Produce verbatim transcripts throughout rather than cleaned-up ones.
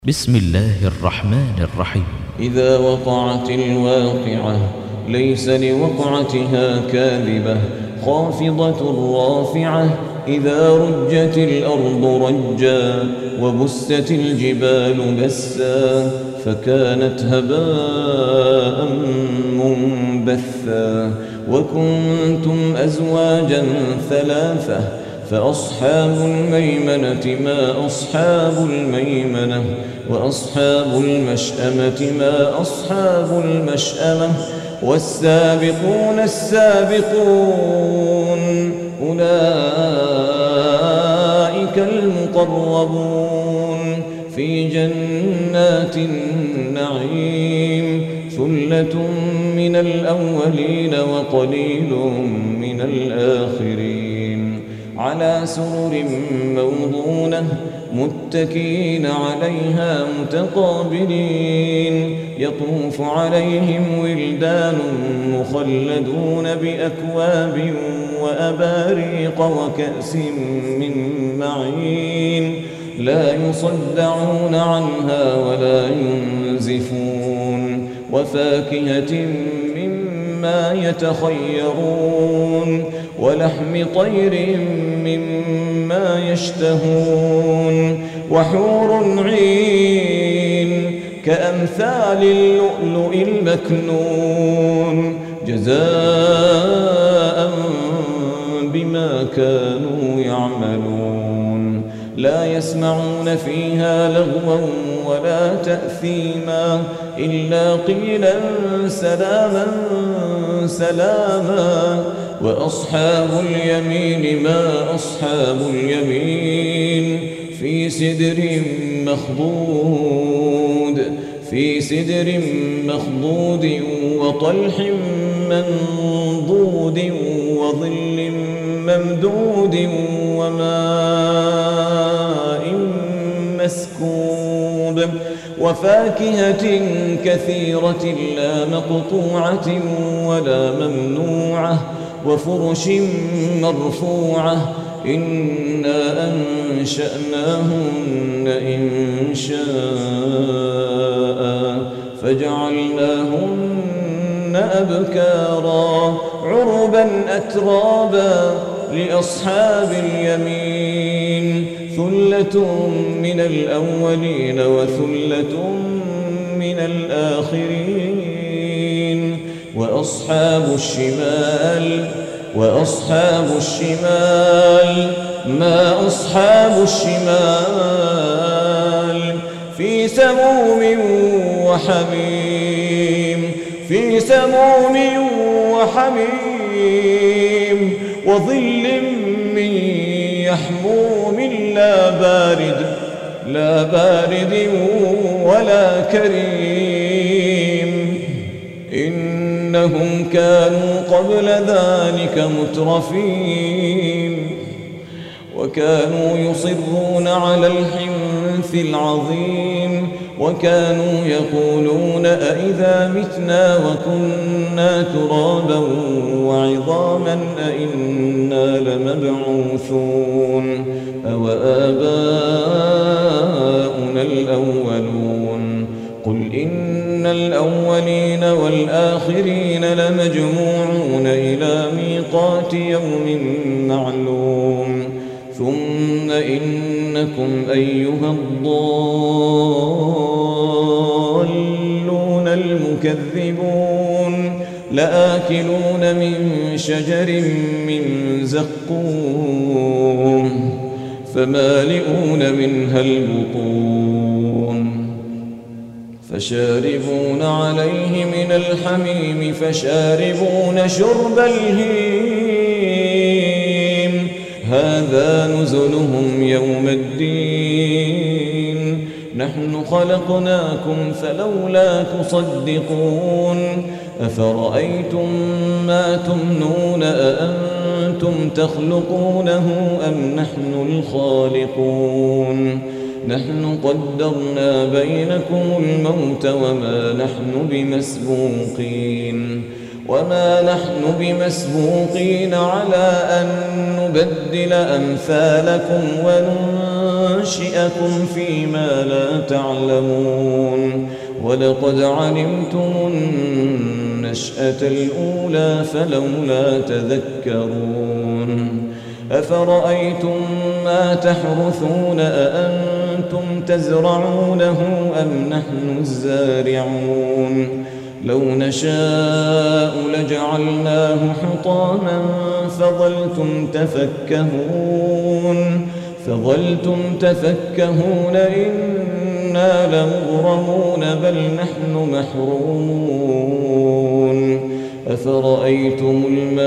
بسم الله الرحمن الرحيم. إذا وقعت الواقعة ليس لوقعتها كاذبة خافضة رافعة إذا رجت الأرض رجا وبست الجبال بسا فكانت هباء منبثا وكنتم أزواجا ثلاثة فأصحاب الميمنة ما أصحاب الميمنة وأصحاب المشأمة ما أصحاب المشأمة والسابقون السابقون أولئك المقربون في جنات النعيم ثلة من الأولين وقليل من الآخرين على سرر موضونة متكئين عليها متقابلين يطوف عليهم ولدان مخلدون بأكواب وأباريق وكأس من معين لا يصدعون عنها ولا ينزفون وفاكهة مما يتخيرون ولحم طير مما يشتهون وحور عين كأمثال اللؤلؤ المكنون جزاء بما كانوا يعملون لا يسمعون فيها لغوا ولا تأثيما إلا قيلا سلاما سلاما وأصحاب اليمين ما أصحاب اليمين في سدر مخضود في سدر مخضود وطلح منضود وظل ممدود وماء مسكوب وفاكهة كثيرة لا مقطوعة ولا ممنوعة وفرش مرفوعة إنا أنشأناهن إنشاء فجعلناهن أبكارا عربا أترابا لأصحاب اليمين ثلة من الأولين وثلة من الآخرين وأصحاب الشمال وأصحاب الشمال ما أصحاب الشمال في سموم وحميم في سموم وحميم وظل من يحموم لا بارد لا بارد ولا كريم إنهم كانوا قبل ذلك مترفين وكانوا يصرون على الحنث العظيم وكانوا يقولون أئذا متنا وكنا ترابا وعظاما أئنا لمبعوثون أو آباؤنا الأولون قل إن الأولين والآخرين لمجموعون إلى ميقات يوم معلوم ثم إنكم أيها الضالون المكذبون لآكلون من شجر من زقوم فمالئون منها البطون فشاربون عليه من الحميم فشاربون شرب الهيم هذا نزلهم يوم الدين نحن خلقناكم فلولا تصدقون أفرأيتم ما تمنون أأنتم تخلقونه أم نحن الخالقون نحن قدرنا بينكم الموت وما نحن بمسبوقين وما نحن بمسبوقين على أن نبدل أمثالكم وننشئكم ينشئكم فيما لا تعلمون ولقد علمتم النشأة الأولى فلولا تذكرون أفرأيتم ما تحرثون أأنتم تزرعونه أم نحن الزارعون لو نشاء لجعلناه حطاما فظلتم تفكهون فظلتم تفكهون إنا لمغرمون بل نحن محرومون أفرأيتم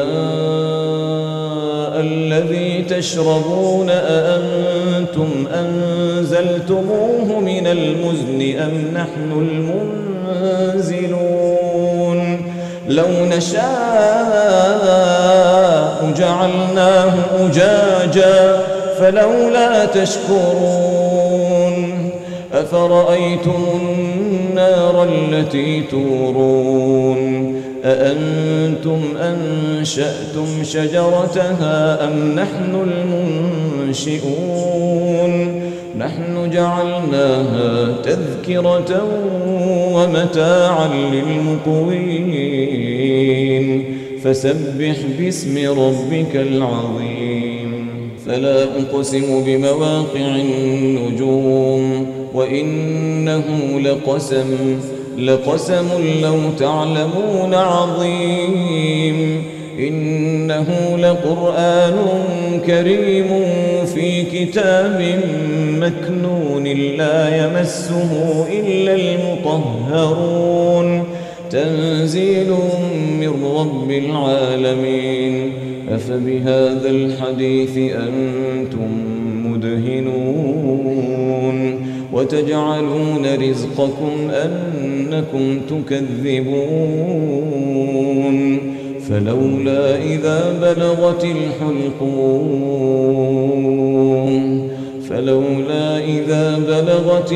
الماء الذي تشربون أأنتم أنزلتموه من المزن أم نحن المنزلون لو نشاء جعلناه أجاجا فلولا تشكرون أفرأيتم النار التي تورون أأنتم أنشأتم شجرتها أم نحن المنشئون نحن جعلناها تذكرة ومتاعا للمقوين فسبح باسم ربك العظيم فلا أقسم بمواقع النجوم وإنه لقسم لقسم لو تعلمون عظيم إنه لقرآن كريم في كتاب مكنون لا يمسه إلا المطهرون تنزيل من رب العالمين أفبهذا الحديث أنتم مدهنون وتجعلون رزقكم أنكم تكذبون فلولا إذا بلغت الحلقوم فلولا إذا بلغت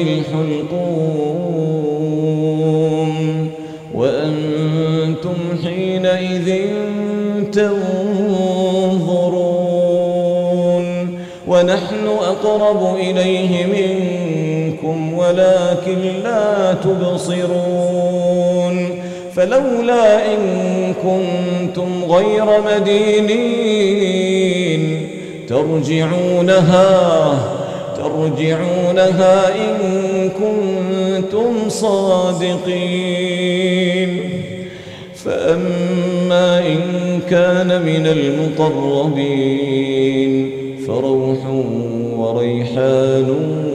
الحلقوم وأنتم حينئذ تنظرون ونحن أقرب إليه منكم ولكن لا تبصرون فلولا إن كنتم غير مدينين ترجعونها ترجعونها إن كنتم صادقين فأما إن كان من المقربين فروح وريحان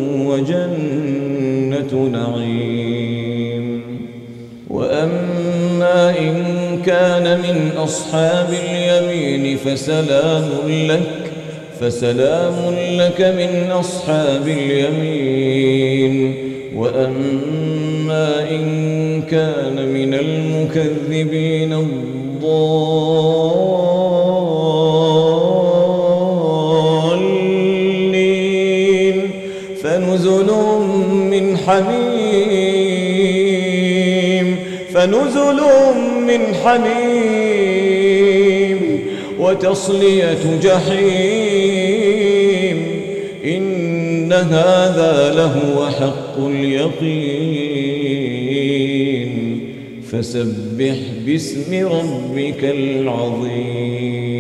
وجنة نعيم وأما إن كان من أصحاب اليمين فسلام لك فسلام لك من أصحاب اليمين وأما إن كان من المكذبين الضالين فنزل من حميم فنزل من حميم وتصلية جحيم إن هذا لهو حق اليقين فسبح باسم ربك العظيم